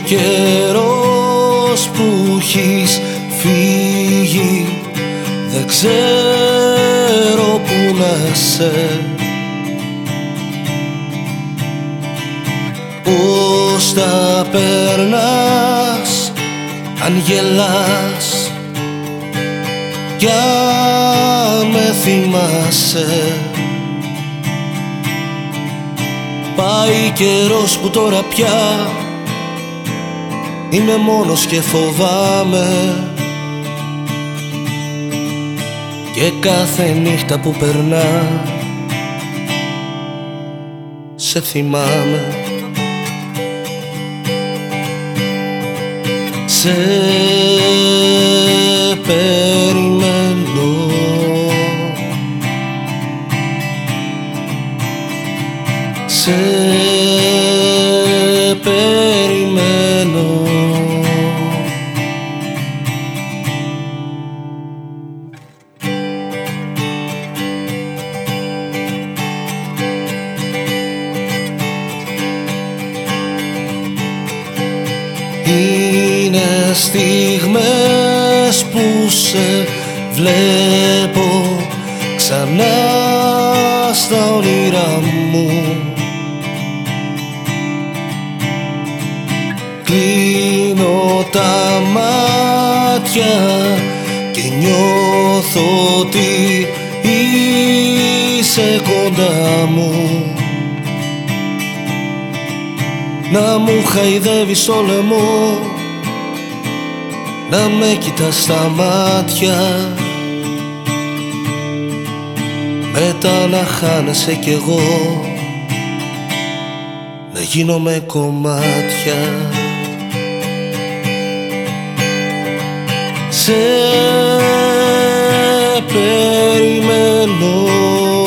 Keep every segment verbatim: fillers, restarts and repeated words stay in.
καιρός που έχεις φύγει, δεν ξέρω που να σε. Πώς τα περνάς, αν γελάς κι αν με θυμάσαι. Πάει καιρός που τώρα πια είμαι μόνος και φοβάμαι, και κάθε νύχτα που περνά σε θυμάμαι. Σε περιμένω, σε περιμένω. Είναι στιγμές που σε βλέπω ξανά στα όνειρά μου. Κλείνω τα μάτια και νιώθω ότι είσαι κοντά μου. Να μου χαϊδεύεις το λαιμό, να με κοιτάς στα μάτια, μετά να χάνεσαι κι εγώ να γίνομαι κομμάτια. Σε περιμένω,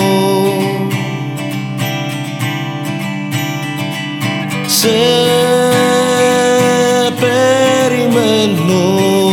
σε περιμένω.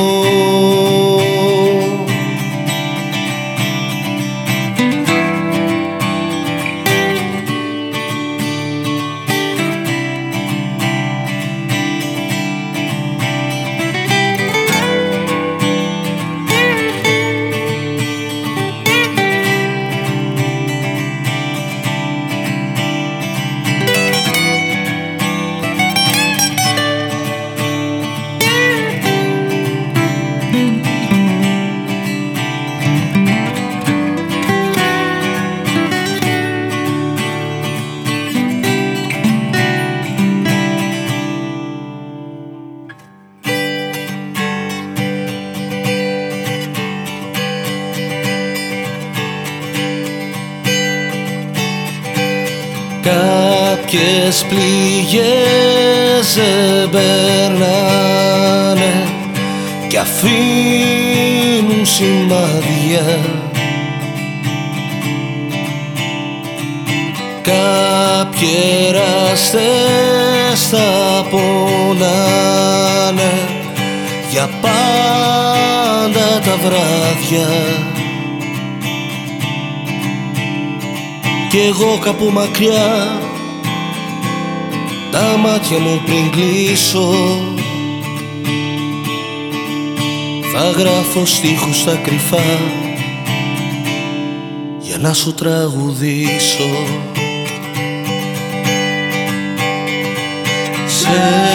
Κάποιες πληγές δεν περνάνε κι αφήνουν σημάδια. Κάποιοι εραστές θα πονάνε για πάντα τα βράδια. Κι εγώ κάπου μακριά τα μάτια μου πριν κλείσω θα γράφω στίχους στα κρυφά για να σου τραγουδήσω. Σε